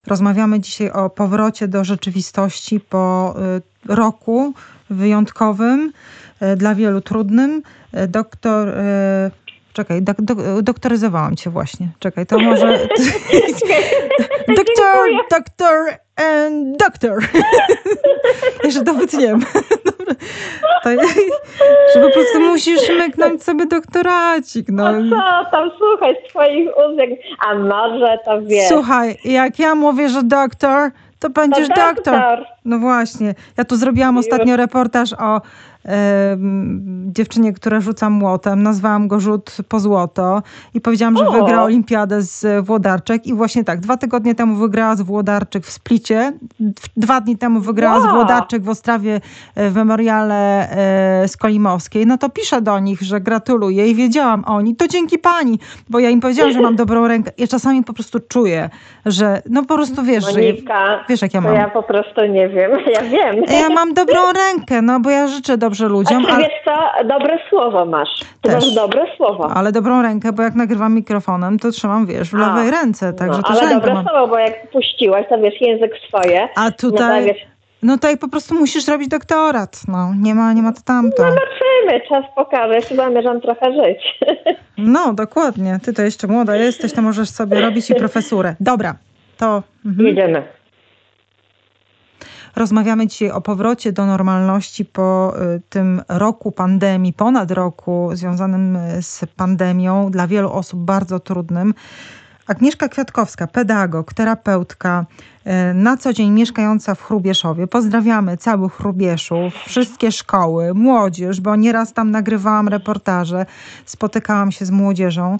Rozmawiamy dzisiaj o powrocie do rzeczywistości po roku wyjątkowym, dla wielu trudnym. Doktoryzowałam cię właśnie. Czekaj, to może... doktor. Jeszcze to wytniemy. Że po prostu musisz myknąć sobie doktoracik. No co tam, słuchaj, z twoich ust, a może to wiesz. Słuchaj, jak ja mówię, że doktor, to będziesz doktor. No właśnie. Ja tu zrobiłam ostatnio reportaż o dziewczynie, która rzuca młotem. Nazwałam go Rzut po złoto i powiedziałam, że wygra olimpiadę z Włodarczyk. I właśnie tak, 2 tygodnie temu wygrała z Włodarczyk w Splicie. 2 dni temu wygrała z Włodarczyk w Ostrawie w memoriale Skolimowskiej. No to piszę do nich, że gratuluję i wiedziałam oni. To dzięki pani, bo ja im powiedziałam, że mam dobrą rękę. Ja czasami po prostu czuję, że no po prostu wiesz, Monika, że wiesz jak ja mam. Ja po prostu nie wiem. Ja wiem. Ja mam dobrą rękę, no bo ja życzę dobrze ludziom. A ty wiesz co? Dobre słowo masz. Ty masz dobre słowo. Ale dobrą rękę, bo jak nagrywam mikrofonem, to trzymam, wiesz, w lewej ręce. Także też ale dobre słowo, bo jak puściłaś, to wiesz, język swoje. A tutaj... No tutaj po prostu musisz robić doktorat. No, nie ma to tamto. Zobaczymy, czas pokaże. Ja chyba zamierzam trochę żyć. No, dokładnie. Ty to jeszcze młoda jesteś, to możesz sobie robić i profesurę. Dobra, to... Jedziemy. Rozmawiamy dzisiaj o powrocie do normalności po tym roku pandemii, ponad roku związanym z pandemią, dla wielu osób bardzo trudnym. Agnieszka Kwiatkowska, pedagog, terapeutka, na co dzień mieszkająca w Hrubieszowie. Pozdrawiamy cały Hrubieszów, wszystkie szkoły, młodzież, bo nieraz tam nagrywałam reportaże, spotykałam się z młodzieżą.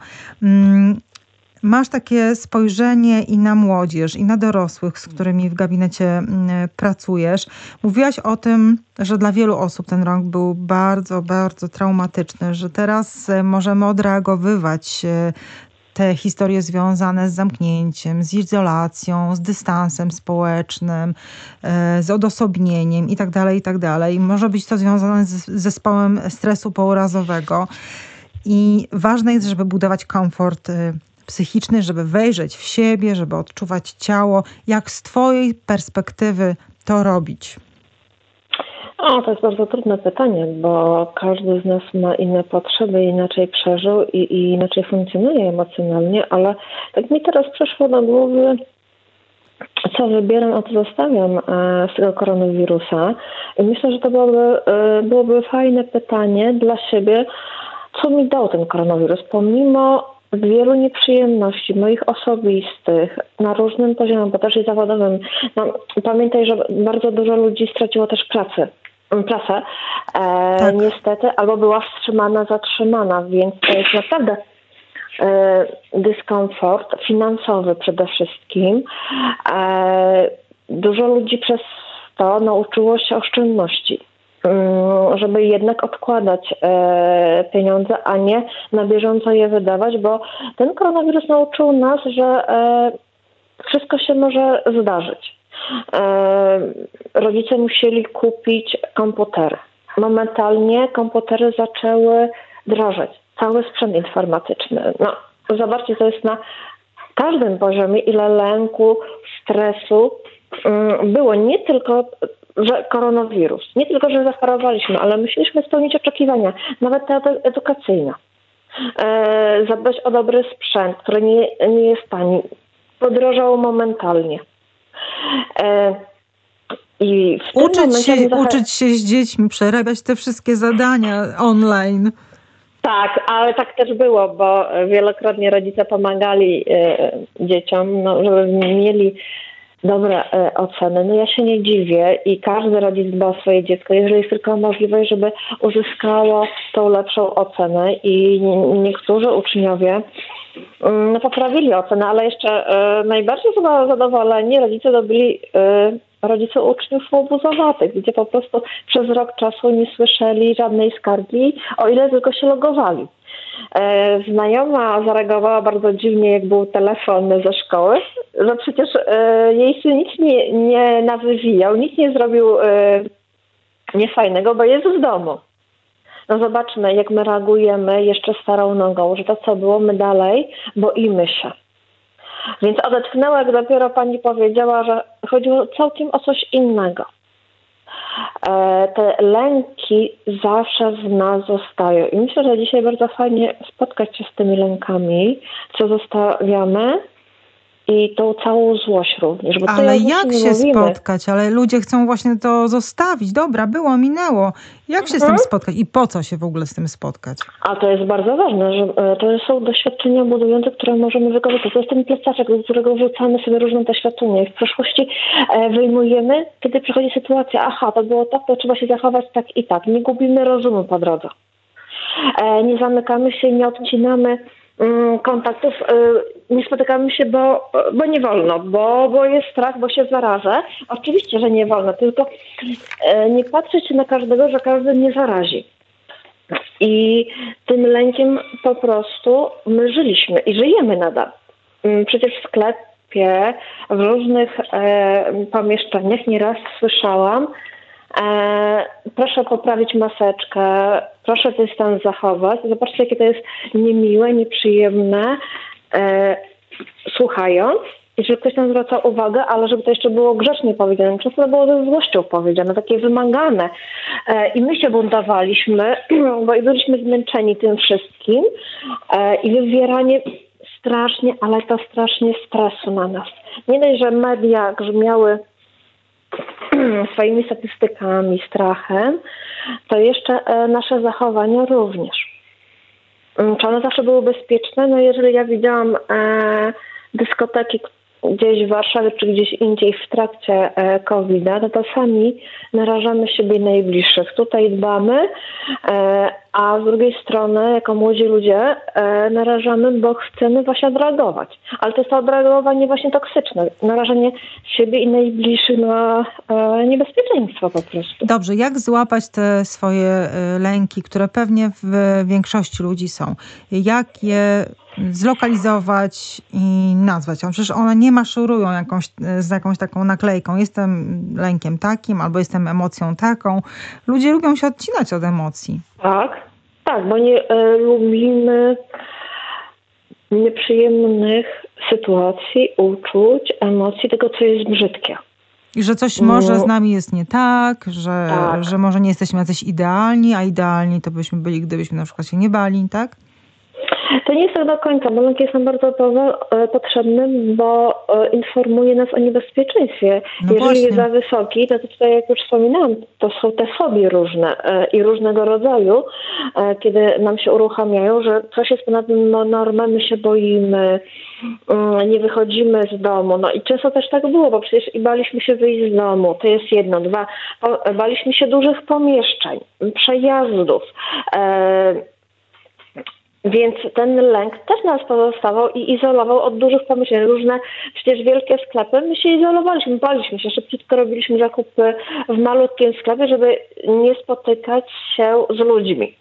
Masz takie spojrzenie i na młodzież, i na dorosłych, z którymi w gabinecie pracujesz. Mówiłaś o tym, że dla wielu osób ten rok był bardzo, bardzo traumatyczny, że teraz możemy odreagowywać te historie związane z zamknięciem, z izolacją, z dystansem społecznym, z odosobnieniem itd., itd. I może być to związane z zespołem stresu pourazowego. I ważne jest, żeby budować komfort psychiczny, żeby wejrzeć w siebie, żeby odczuwać ciało. Jak z twojej perspektywy to robić? To jest bardzo trudne pytanie, bo każdy z nas ma inne potrzeby, inaczej przeżył i inaczej funkcjonuje emocjonalnie, ale tak mi teraz przyszło do głowy, co wybieram, a co zostawiam z tego koronawirusa. I myślę, że to byłoby fajne pytanie dla siebie, co mi dał ten koronawirus, pomimo wielu nieprzyjemności moich osobistych na różnym poziomie, bo też i zawodowym. Pamiętaj, że bardzo dużo ludzi straciło też pracę, tak. Niestety, albo była wstrzymana, zatrzymana, więc to jest naprawdę dyskomfort finansowy przede wszystkim. Dużo ludzi przez to nauczyło się oszczędności, żeby jednak odkładać pieniądze, a nie na bieżąco je wydawać, bo ten koronawirus nauczył nas, że wszystko się może zdarzyć. Rodzice musieli kupić komputery. Momentalnie komputery zaczęły drożeć. Cały sprzęt informatyczny. Zobaczcie, to jest na każdym poziomie, ile lęku, stresu było. Nie tylko że koronawirus. Nie tylko, że zachorowaliśmy, ale musieliśmy spełnić oczekiwania, nawet te edukacyjne. Zadbać o dobry sprzęt, który nie jest tani. Podrożał momentalnie. I w uczyć się z dziećmi, przerabiać te wszystkie zadania online. Tak, ale tak też było, bo wielokrotnie rodzice pomagali dzieciom, żeby mieli dobre oceny. Ja się nie dziwię i każdy rodzic dba o swoje dziecko, jeżeli jest tylko możliwość, żeby uzyskało tą lepszą ocenę i niektórzy uczniowie poprawili ocenę, ale jeszcze najbardziej chyba zadowoleni rodzice uczniów łobuzowatych, gdzie po prostu przez rok czasu nie słyszeli żadnej skargi, o ile tylko się logowali. Znajoma zareagowała bardzo dziwnie, jak był telefon ze szkoły, że przecież jej syn nic nie nawywijał, nic nie zrobił niefajnego, bo jest w domu. Zobaczmy, jak my reagujemy jeszcze starą nogą, że to co było, my dalej boimy się. Więc odetchnęła, jak dopiero pani powiedziała, że chodziło całkiem o coś innego. Te lęki zawsze w nas zostają. I myślę, że dzisiaj bardzo fajnie spotkać się z tymi lękami, co zostawiamy, i tą całą złość również. Bo Ale jak się spotkać? Ale ludzie chcą właśnie to zostawić. Dobra, było, minęło. Jak się z tym spotkać? I po co się w ogóle z tym spotkać? A to jest bardzo ważne, że to są doświadczenia budujące, które możemy wykorzystać. To jest ten plecaczek, do którego wrzucamy sobie różne doświadczenia. I w przeszłości wyjmujemy, kiedy przychodzi sytuacja, aha, to było tak, to trzeba się zachować tak i tak. Nie gubimy rozumu po drodze. Nie zamykamy się, nie odcinamy kontaktów, nie spotykamy się, bo nie wolno, bo jest strach, bo się zarażę. Oczywiście, że nie wolno, tylko nie patrzeć się na każdego, że każdy mnie zarazi. I tym lękiem po prostu my żyliśmy i żyjemy nadal. Przecież w sklepie, w różnych pomieszczeniach nieraz słyszałam, proszę poprawić maseczkę, proszę dystans zachować. Zobaczcie, jakie to jest niemiłe, nieprzyjemne, słuchając, i że ktoś tam zwraca uwagę, ale żeby to jeszcze było grzecznie powiedziane. Często to było ze złością powiedziane, takie wymagane. I my się buntowaliśmy, bo i byliśmy zmęczeni tym wszystkim i wywieranie strasznie, ale to strasznie stresu na nas. Nie dość, że media grzmiały swoimi statystykami, strachem, to jeszcze nasze zachowania również. Czy one zawsze były bezpieczne? No jeżeli ja widziałam dyskoteki gdzieś w Warszawie czy gdzieś indziej w trakcie COVID-a, to sami narażamy siebie i najbliższych. Tutaj dbamy, a z drugiej strony jako młodzi ludzie narażamy, bo chcemy właśnie odreagować. Ale to jest to odreagowanie właśnie toksyczne. Narażenie siebie i najbliższych na niebezpieczeństwo po prostu. Dobrze, jak złapać te swoje lęki, które pewnie w większości ludzi są? Jak je zlokalizować i nazwać? Przecież one nie maszerują z jakąś taką naklejką. Jestem lękiem takim, albo jestem emocją taką. Ludzie lubią się odcinać od emocji. Tak, bo nie lubimy nieprzyjemnych sytuacji, uczuć, emocji, tego, co jest brzydkie. I że coś może z nami jest nie tak, że może nie jesteśmy jacyś idealni, a idealni to byśmy byli, gdybyśmy na przykład się nie bali, tak? To nie jest tak do końca, bo lęk jest nam bardzo potrzebny, bo informuje nas o niebezpieczeństwie. No jeżeli właśnie. jest za wysoki, to tutaj, jak już wspominałam, to są te fobie różne i różnego rodzaju, kiedy nam się uruchamiają, że coś jest ponad normą, my się boimy, nie wychodzimy z domu. No i często też tak było, bo przecież i baliśmy się wyjść z domu, to jest jedno. Dwa, baliśmy się dużych pomieszczeń, przejazdów. Więc ten lęk też nas pozostawał i izolował od dużych pomieszczeń. Różne przecież wielkie sklepy, my się izolowaliśmy, baliśmy się, szybciutko robiliśmy zakupy w malutkim sklepie, żeby nie spotykać się z ludźmi.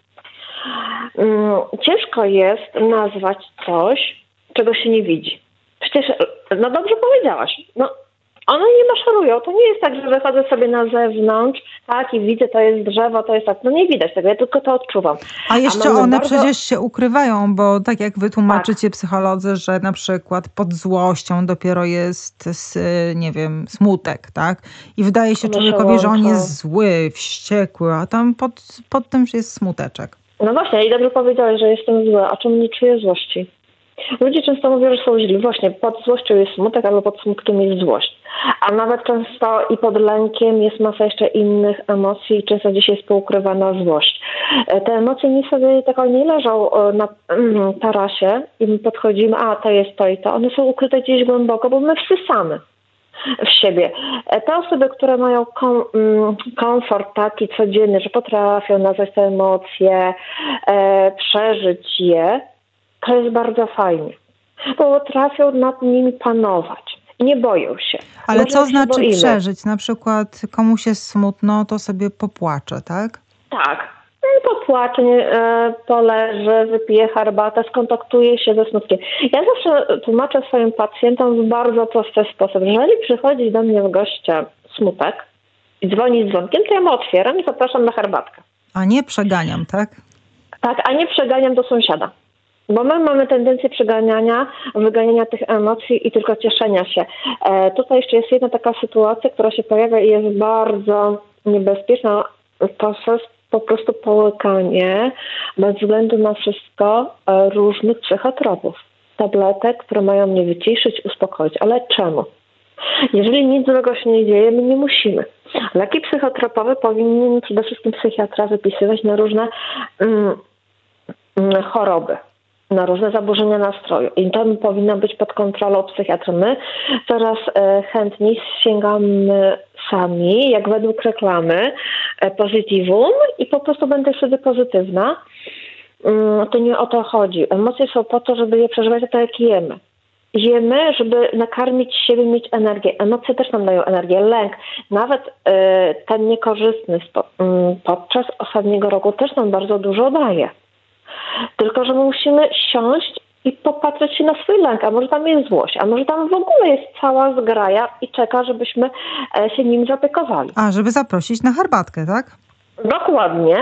Ciężko jest nazwać coś, czego się nie widzi. Przecież, no dobrze powiedziałaś, one nie maszerują. To nie jest tak, że wychodzę sobie na zewnątrz, tak, i widzę, to jest drzewo, to jest tak. No nie widać tego, ja tylko to odczuwam. A jeszcze one przecież się ukrywają, bo tak jak wy tłumaczycie psycholodzy, że na przykład pod złością dopiero jest, nie wiem, smutek, tak? I wydaje się człowiekowi, że on jest zły, wściekły, a tam pod tym jest smuteczek. No właśnie, i dobrze powiedziałeś, że jestem zły, a czemu nie czuję złości? Ludzie często mówią, że są źli. Właśnie pod złością jest smutek, albo pod smutkiem jest złość. A nawet często i pod lękiem jest masa jeszcze innych emocji i często gdzieś jest poukrywana złość. Te emocje nie sobie tak nie leżą na tarasie i my podchodzimy, a to jest to i to. One są ukryte gdzieś głęboko, bo my wsysamy w siebie. Te osoby, które mają komfort taki codzienny, że potrafią nazwać te emocje, przeżyć je, to jest bardzo fajnie, bo potrafią nad nimi panować. Nie boją się. Ale co znaczy przeżyć? Na przykład komuś jest smutno, to sobie popłacze, tak? Tak. Popłacze, poleży, wypije herbatę, skontaktuje się ze smutkiem. Ja zawsze tłumaczę swoim pacjentom w bardzo prosty sposób. Jeżeli przychodzi do mnie w goście smutek i dzwoni z dzwonkiem, to ja mu otwieram i zapraszam na herbatkę. A nie przeganiam, tak? Tak, a nie przeganiam do sąsiada. Bo my mamy tendencję wyganiania tych emocji i tylko cieszenia się. Tutaj jeszcze jest jedna taka sytuacja, która się pojawia i jest bardzo niebezpieczna. To jest po prostu połykanie bez względu na wszystko różnych psychotropów. Tabletek, które mają mnie wyciszyć, uspokoić. Ale czemu? Jeżeli nic złego się nie dzieje, my nie musimy. Leki psychotropowe powinien przede wszystkim psychiatra wypisywać na różne choroby, na różne zaburzenia nastroju. I to powinno być pod kontrolą psychiatra. My coraz chętniej sięgamy sami, jak według reklamy, pozytywum i po prostu będę wtedy pozytywna. To nie o to chodzi. Emocje są po to, żeby je przeżywać tak, jak jemy. Jemy, żeby nakarmić siebie, mieć energię. Emocje też nam dają energię. Lęk, nawet ten niekorzystny podczas ostatniego roku też nam bardzo dużo daje. Tylko że my musimy siąść i popatrzeć się na swój lęk. A może tam jest złość, a może tam w ogóle jest cała zgraja i czeka, żebyśmy się nim zaopiekowali. A, żeby zaprosić na herbatkę, tak? Dokładnie.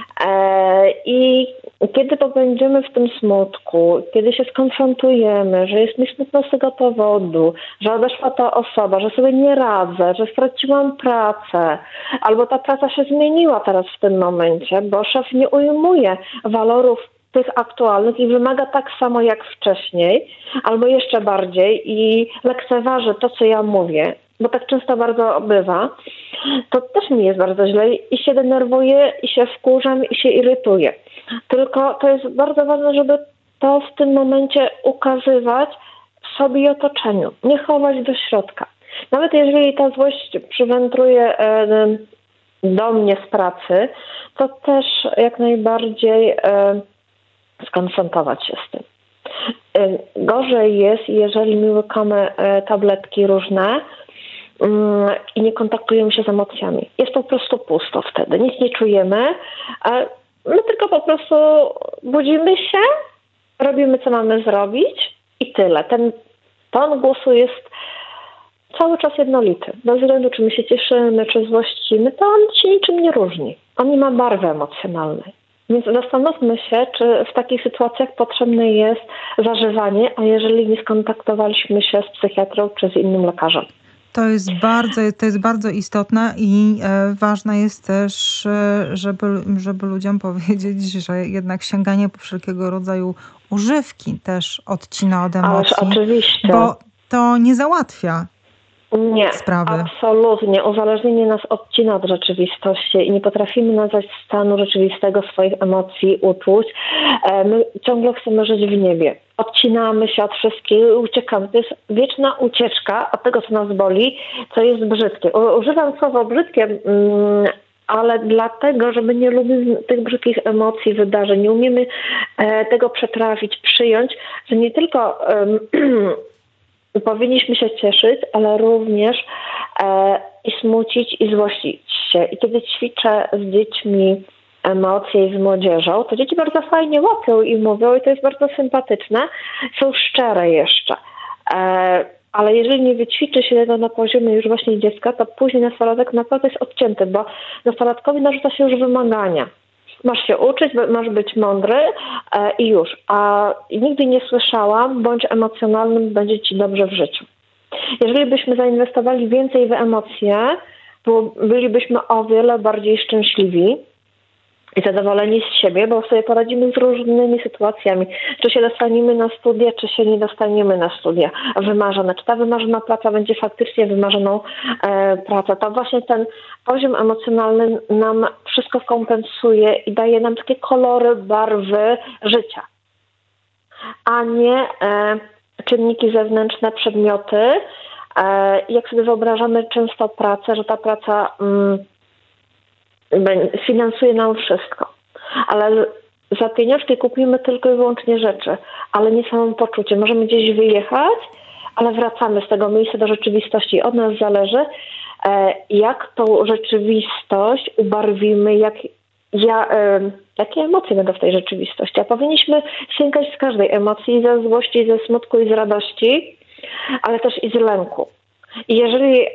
I kiedy pobędziemy w tym smutku, kiedy się skonfrontujemy, że jest mi smutno z tego powodu, że odeszła ta osoba, że sobie nie radzę, że straciłam pracę, albo ta praca się zmieniła teraz w tym momencie, bo szef nie ujmuje walorów tych aktualnych i wymaga tak samo jak wcześniej, albo jeszcze bardziej i lekceważy to, co ja mówię, bo tak często bardzo bywa, to też mi jest bardzo źle i się denerwuję, i się wkurzam, i się irytuję. Tylko to jest bardzo ważne, żeby to w tym momencie ukazywać sobie i otoczeniu, nie chować do środka. Nawet jeżeli ta złość przywędruje do mnie z pracy, to też jak najbardziej skonfrontować się z tym. Gorzej jest, jeżeli my łykamy tabletki różne i nie kontaktujemy się z emocjami. Jest po prostu pusto wtedy. Nic nie czujemy. My tylko po prostu budzimy się, robimy, co mamy zrobić i tyle. Ten ton głosu jest cały czas jednolity. Bez względu, czy my się cieszymy, czy złościmy, to on się niczym nie różni. On nie ma barwy emocjonalnej. Więc zastanówmy się, czy w takich sytuacjach potrzebne jest zażywanie, a jeżeli nie skontaktowaliśmy się z psychiatrą czy z innym lekarzem. To jest bardzo istotne i ważne jest też, żeby ludziom powiedzieć, że jednak sięganie po wszelkiego rodzaju używki też odcina od emocji. Ależ oczywiście. Bo to nie załatwia sprawy. Absolutnie. Uzależnienie nas odcina od rzeczywistości i nie potrafimy nazwać stanu rzeczywistego swoich emocji, uczuć. My ciągle chcemy żyć w niebie. Odcinamy się od wszystkiego i uciekamy. To jest wieczna ucieczka od tego, co nas boli, co jest brzydkie. Używam słowa brzydkie, ale dlatego, że my nie lubimy tych brzydkich emocji, wydarzeń. Nie umiemy tego przetrawić, przyjąć, że nie tylko powinniśmy się cieszyć, ale również i smucić, i złościć się. I kiedy ćwiczę z dziećmi emocje i z młodzieżą, to dzieci bardzo fajnie łapią i mówią i to jest bardzo sympatyczne. Są szczere jeszcze. Ale jeżeli nie wyćwiczy się tego na poziomie już właśnie dziecka, to później nastolatek naprawdę jest odcięty, bo nastolatkowi narzuca się już wymagania. Masz się uczyć, masz być mądry i już. A nigdy nie słyszałam, bądź emocjonalnym, będzie ci dobrze w życiu. Jeżeli byśmy zainwestowali więcej w emocje, bylibyśmy o wiele bardziej szczęśliwi i zadowoleni z siebie, bo sobie poradzimy z różnymi sytuacjami. Czy się dostaniemy na studia, czy się nie dostaniemy na studia wymarzone. Czy ta wymarzona praca będzie faktycznie wymarzoną pracą. To właśnie ten poziom emocjonalny nam wszystko kompensuje i daje nam takie kolory, barwy życia. A nie czynniki zewnętrzne, przedmioty. Jak sobie wyobrażamy często pracę, że ta praca finansuje nam wszystko. Ale za pieniążki kupimy tylko i wyłącznie rzeczy, ale nie samopoczucie. Możemy gdzieś wyjechać, ale wracamy z tego miejsca do rzeczywistości. Od nas zależy, jak tą rzeczywistość ubarwimy, jakie emocje będą w tej rzeczywistości. A powinniśmy sięgać z każdej emocji, i ze złości, i ze smutku, i z radości, ale też i z lęku. I jeżeli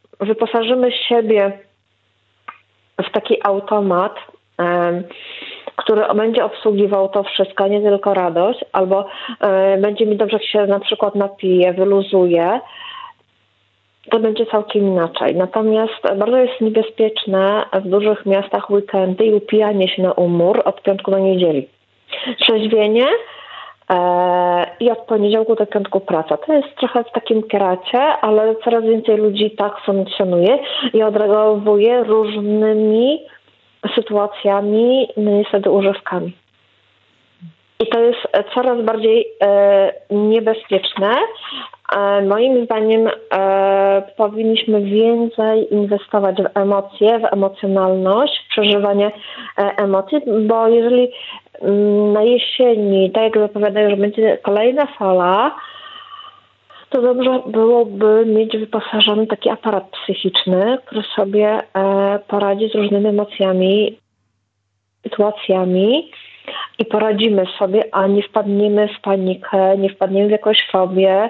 wyposażymy siebie w taki automat który będzie obsługiwał to wszystko, a nie tylko radość, albo będzie mi dobrze, jak się na przykład napije, wyluzuje, to będzie całkiem inaczej. Natomiast bardzo jest niebezpieczne w dużych miastach weekendy i upijanie się na umór od piątku do niedzieli. Trzeźwienie i od poniedziałku do piątku praca. To jest trochę w takim kracie, ale coraz więcej ludzi tak funkcjonuje i odreagowuje różnymi sytuacjami, no niestety używkami. I to jest coraz bardziej niebezpieczne. Moim zdaniem powinniśmy więcej inwestować w emocje, w emocjonalność, w przeżywanie emocji, bo jeżeli na jesieni, tak jak zapowiadają, że będzie kolejna fala, to dobrze byłoby mieć wyposażony taki aparat psychiczny, który sobie poradzi z różnymi emocjami, sytuacjami i poradzimy sobie, a nie wpadniemy w panikę, nie wpadniemy w jakąś fobię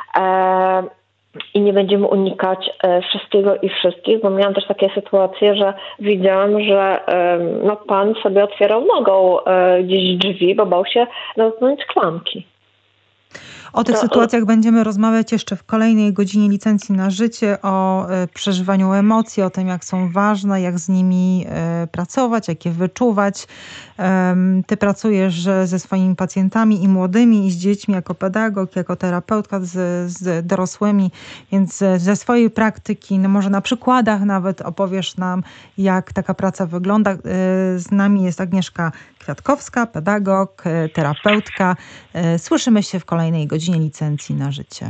i nie będziemy unikać wszystkiego i wszystkich, bo miałam też takie sytuacje, że widziałam, że pan sobie otwierał nogą gdzieś drzwi, bo bał się dotknąć klamki. O tych sytuacjach będziemy rozmawiać jeszcze w kolejnej godzinie Licencji na Życie, o przeżywaniu emocji, o tym, jak są ważne, jak z nimi pracować, jak je wyczuwać. Ty pracujesz ze swoimi pacjentami i młodymi, i z dziećmi jako pedagog, jako terapeutka z dorosłymi, więc ze swojej praktyki, no może na przykładach nawet opowiesz nam, jak taka praca wygląda. Z nami jest Agnieszka Kwiatkowska, pedagog, terapeutka. Słyszymy się w kolejnej godzinie Licencji na Życie.